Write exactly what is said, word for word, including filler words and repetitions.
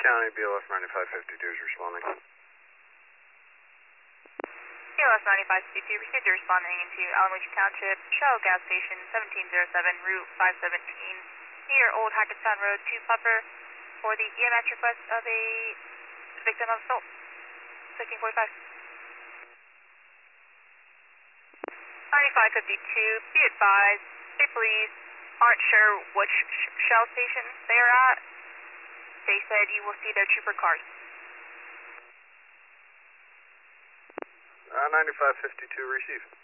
County, B L S ninety-five fifty-two is responding. B L S ninety-five fifty-two, received responding into Alamucha Township, Shell gas station seventeen oh seven, Route five seventeen, near Old Hackettstown Road to Puffer for the E M S request of a victim of assault. sixteen forty-five. ninety-five fifty-two, be advised, the police aren't sure which sh Shell station they are at. They said you will see their trooper cars. Uh, ninety-five fifty-two, receive.